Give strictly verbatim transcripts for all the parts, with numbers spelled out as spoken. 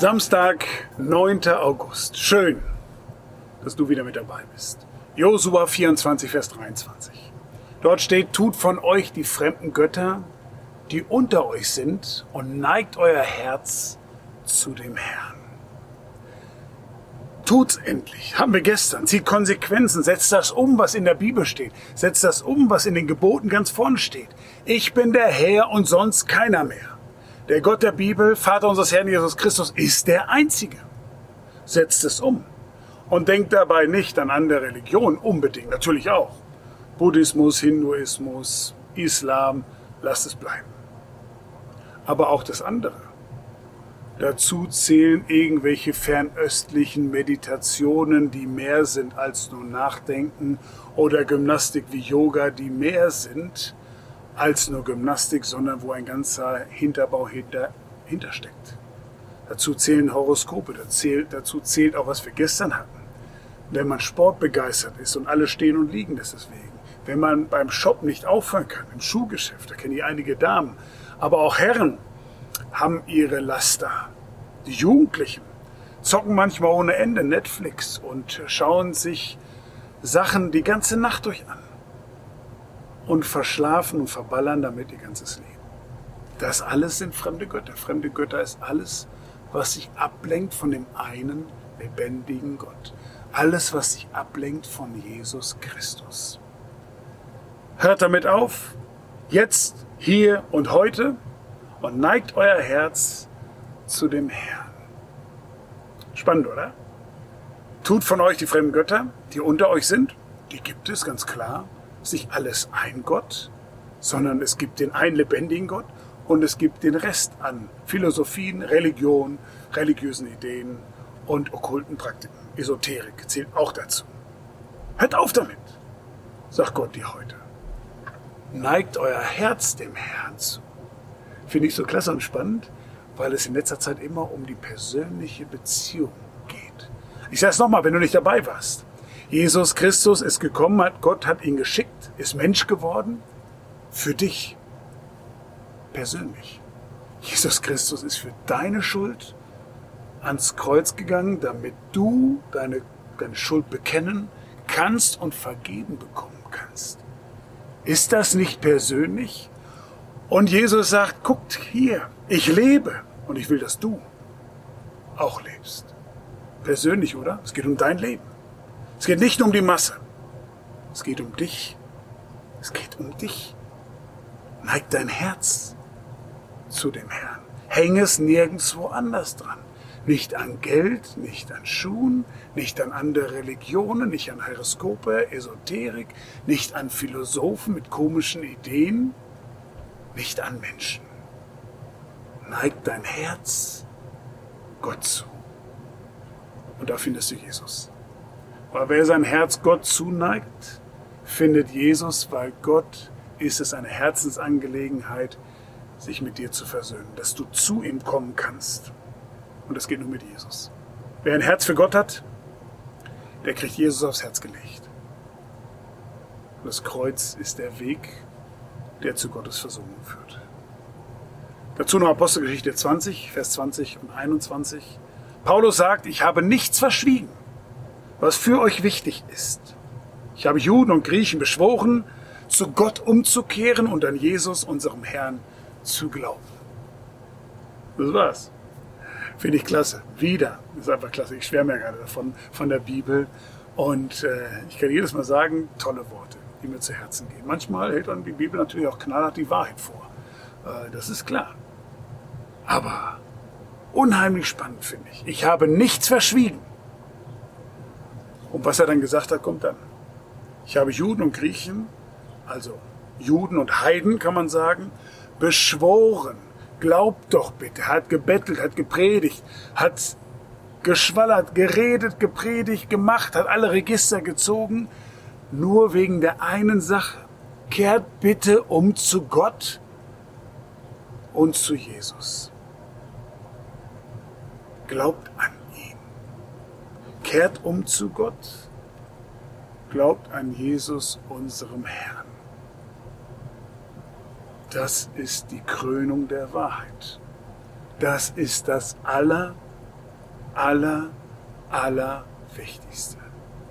Samstag, neunter August. Schön, dass du wieder mit dabei bist. Josua vierundzwanzig, Vers dreiundzwanzig. Dort steht, tut von euch die fremden Götter, die unter euch sind, und neigt euer Herz zu dem Herrn. Tut's endlich. Haben wir gestern. Zieht Konsequenzen. Setzt das um, was in der Bibel steht. Setzt das um, was in den Geboten ganz vorne steht. Ich bin der Herr und sonst keiner mehr. Der Gott der Bibel, Vater unseres Herrn Jesus Christus, ist der Einzige. Setzt es um. Und denkt dabei nicht an andere Religionen, unbedingt, natürlich auch. Buddhismus, Hinduismus, Islam, lasst es bleiben. Aber auch das andere. Dazu zählen irgendwelche fernöstlichen Meditationen, die mehr sind als nur Nachdenken, oder Gymnastik wie Yoga, die mehr sind als nur Gymnastik, sondern wo ein ganzer Hinterbau hinter, hintersteckt. Dazu zählen Horoskope, dazu zählt auch, was wir gestern hatten. Wenn man sportbegeistert ist und alle stehen und liegen deswegen. Wenn man beim Shop nicht aufhören kann, im Schuhgeschäft, da kenne ich einige Damen, aber auch Herren haben ihre Laster. Die Jugendlichen zocken manchmal ohne Ende Netflix und schauen sich Sachen die ganze Nacht durch an und verschlafen und verballern damit ihr ganzes Leben. Das alles sind fremde Götter. Fremde Götter ist alles, was sich ablenkt von dem einen lebendigen Gott. Alles, was sich ablenkt von Jesus Christus. Hört damit auf, jetzt, hier und heute, und neigt euer Herz zu dem Herrn. Spannend, oder? Tut von euch die fremden Götter, die unter euch sind. Die gibt es, ganz klar. Es ist nicht alles ein Gott, sondern es gibt den einen lebendigen Gott und es gibt den Rest an Philosophien, Religion, religiösen Ideen und okkulten Praktiken. Esoterik zählt auch dazu. Hört auf damit, sagt Gott dir heute. Neigt euer Herz dem Herrn zu. Finde ich so klasse und spannend, weil es in letzter Zeit immer um die persönliche Beziehung geht. Ich sage es nochmal, wenn du nicht dabei warst. Jesus Christus ist gekommen, hat, Gott hat ihn geschickt, ist Mensch geworden, für dich persönlich. Jesus Christus ist für deine Schuld ans Kreuz gegangen, damit du deine, deine Schuld bekennen kannst und vergeben bekommen kannst. Ist das nicht persönlich? Und Jesus sagt, guckt hier, ich lebe und ich will, dass du auch lebst. Persönlich, oder? Es geht um dein Leben. Es geht nicht um die Masse. Es geht um dich. Es geht um dich. Neig dein Herz zu dem Herrn. Häng es nirgendwo anders dran. Nicht an Geld, nicht an Schuhen, nicht an andere Religionen, nicht an Horoskope, Esoterik, nicht an Philosophen mit komischen Ideen, nicht an Menschen. Neig dein Herz Gott zu. Und da findest du Jesus. Weil wer sein Herz Gott zuneigt, findet Jesus, weil Gott ist es eine Herzensangelegenheit, sich mit dir zu versöhnen, dass du zu ihm kommen kannst. Und das geht nur mit Jesus. Wer ein Herz für Gott hat, der kriegt Jesus aufs Herz gelegt. Und das Kreuz ist der Weg, der zu Gottes Versöhnung führt. Dazu noch Apostelgeschichte zwanzig, Vers zwanzig und einundzwanzig. Paulus sagt, ich habe nichts verschwiegen, was für euch wichtig ist. Ich habe Juden und Griechen beschworen, zu Gott umzukehren und an Jesus, unserem Herrn, zu glauben. Das war's. Finde ich klasse. Wieder. Das ist einfach klasse. Ich schwärme ja gerade davon, von der Bibel. Und äh, ich kann jedes Mal sagen, tolle Worte, die mir zu Herzen gehen. Manchmal hält dann die Bibel natürlich auch knallhart die Wahrheit vor. Äh, das ist klar. Aber unheimlich spannend finde ich. Ich habe nichts verschwiegen. Und was er dann gesagt hat, kommt dann. Ich habe Juden und Griechen, also Juden und Heiden kann man sagen, beschworen. Glaubt doch bitte. Hat gebettelt, hat gepredigt, hat geschwallert, geredet, gepredigt, gemacht, hat alle Register gezogen. Nur wegen der einen Sache. Kehrt bitte um zu Gott und zu Jesus. Glaubt an ihn. Kehrt um zu Gott. Glaubt an Jesus, unserem Herrn. Das ist die Krönung der Wahrheit. Das ist das aller, allerwichtigste.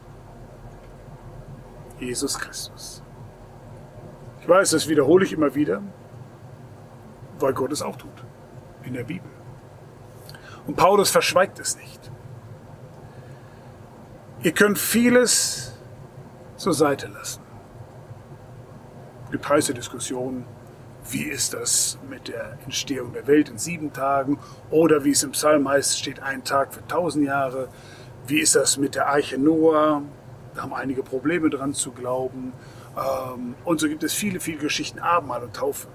Jesus Christus. Ich weiß, das wiederhole ich immer wieder, weil Gott es auch tut, in der Bibel. Und Paulus verschweigt es nicht. Ihr könnt vieles zur Seite lassen. Es gibt heiße Diskussionen, wie ist das mit der Entstehung der Welt in sieben Tagen? Oder wie es im Psalm heißt, steht ein Tag für tausend Jahre. Wie ist das mit der Arche Noah? Da haben einige Probleme dran zu glauben. Und so gibt es viele, viele Geschichten, Abendmahl und Taufe.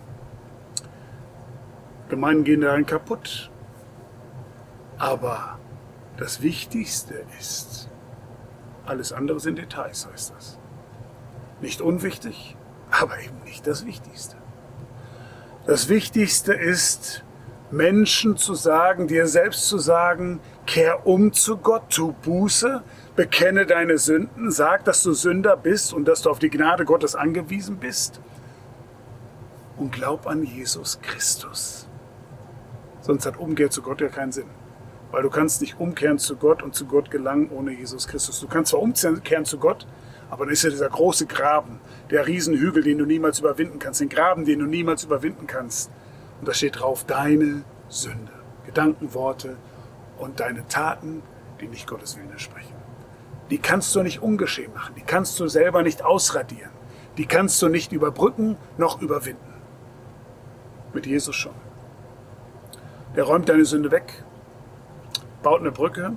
Gemeinden gehen daran kaputt. Aber das Wichtigste ist, alles andere sind Details, heißt das. Nicht unwichtig, aber eben nicht das Wichtigste. Das Wichtigste ist, Menschen zu sagen, dir selbst zu sagen, kehr um zu Gott, tu Buße, bekenne deine Sünden, sag, dass du Sünder bist und dass du auf die Gnade Gottes angewiesen bist und glaub an Jesus Christus. Sonst hat Umkehr zu Gott ja keinen Sinn. Weil du kannst nicht umkehren zu Gott und zu Gott gelangen ohne Jesus Christus. Du kannst zwar umkehren zu Gott, aber dann ist ja dieser große Graben, der Riesenhügel, den du niemals überwinden kannst, den Graben, den du niemals überwinden kannst. Und da steht drauf, deine Sünde, Gedanken, Worte und deine Taten, die nicht Gottes Willen entsprechen. Die kannst du nicht ungeschehen machen, die kannst du selber nicht ausradieren, die kannst du nicht überbrücken noch überwinden. Mit Jesus schon. Der räumt deine Sünde weg, baut eine Brücke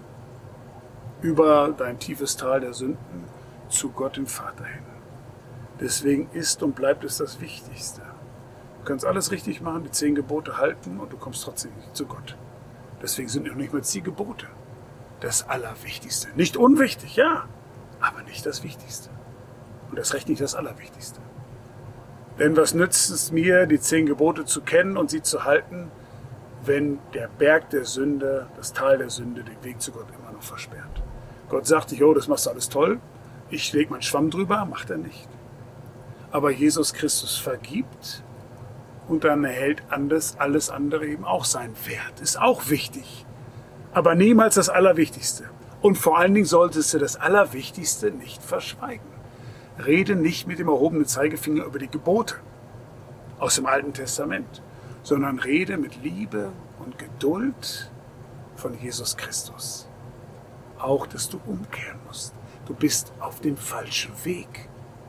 über dein tiefes Tal der Sünden zu Gott dem Vater hin. Deswegen ist und bleibt es das Wichtigste. Du kannst alles richtig machen, die zehn Gebote halten und du kommst trotzdem nicht zu Gott. Deswegen sind noch nicht mal die Gebote das Allerwichtigste. Nicht unwichtig, ja, aber nicht das Wichtigste. Und das Recht nicht das Allerwichtigste. Denn was nützt es mir, die zehn Gebote zu kennen und sie zu halten, wenn der Berg der Sünde, das Tal der Sünde, den Weg zu Gott immer noch versperrt? Gott sagt, jo, das machst du alles toll, ich lege meinen Schwamm drüber, macht er nicht. Aber Jesus Christus vergibt und dann erhält anders, alles andere eben auch seinen Wert. Ist auch wichtig, aber niemals das Allerwichtigste. Und vor allen Dingen solltest du das Allerwichtigste nicht verschweigen. Rede nicht mit dem erhobenen Zeigefinger über die Gebote aus dem Alten Testament, sondern rede mit Liebe und Geduld von Jesus Christus. Auch, dass du umkehren musst. Du bist auf dem falschen Weg.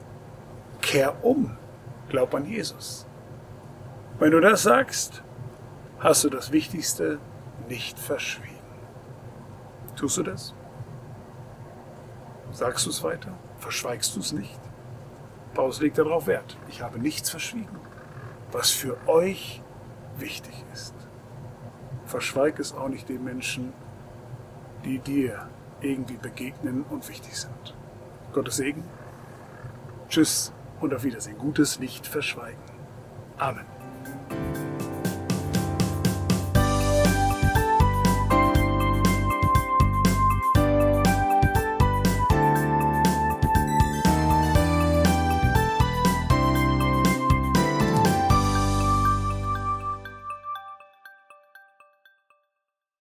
Kehr um. Glaub an Jesus. Wenn du das sagst, hast du das Wichtigste nicht verschwiegen. Tust du das? Sagst du es weiter? Verschweigst du es nicht? Paulus legt darauf Wert. Ich habe nichts verschwiegen, was für euch wichtig ist. Verschweig es auch nicht den Menschen, die dir irgendwie begegnen und wichtig sind. Gottes Segen. Tschüss und auf Wiedersehen. Gutes nicht verschweigen. Amen.